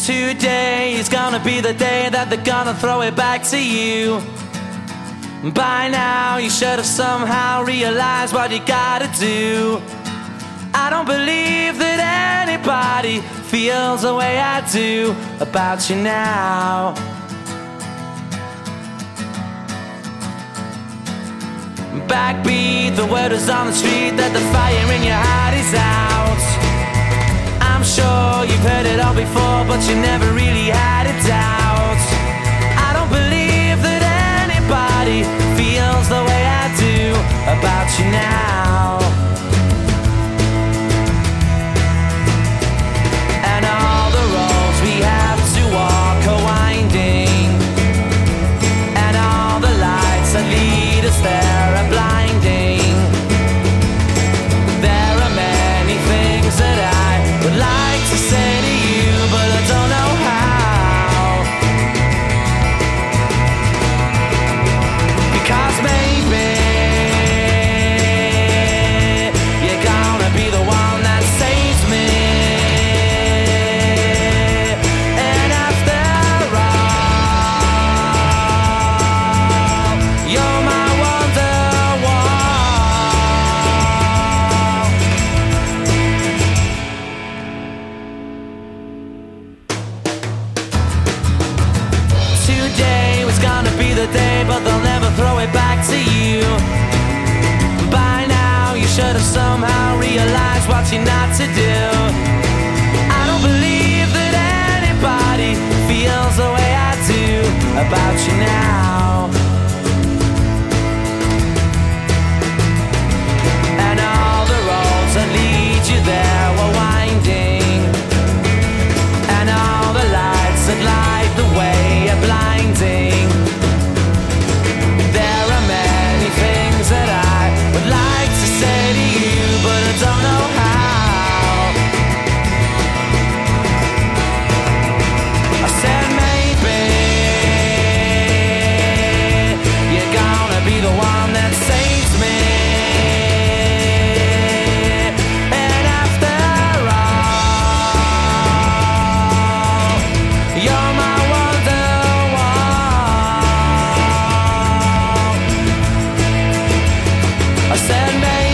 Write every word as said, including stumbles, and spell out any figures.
Today is gonna be the day that they're gonna throw it back to you. By now you should have somehow realized what you gotta do. I don't believe that anybody feels the way I do about you now. Backbeat, the word is on the street that the fire in your heart is out. I'm sure you've heard it all before, but you never really had a doubt. I don't believe that anybody feels the way I do about you now. And all the roads we have to walk are winding, and all the lights that lead us there are blinding. There are many things that I would like to say to you, but I don't know how. Because maybe you're gonna be the one that saves me. And after all, you're my wonderwall. Today was gonna be the day, but they'll never throw it back to you. By now you should have somehow realized what you're not to do. I don't believe that anybody feels the way I do about you now. And all the roads that lead you there were winding, and all the lights that light the way are blinding. There are many things that I would like to say to you, but I don't know how. I said maybe you're gonna be the one that saves me. And after all, you're my wonderwall. I said maybe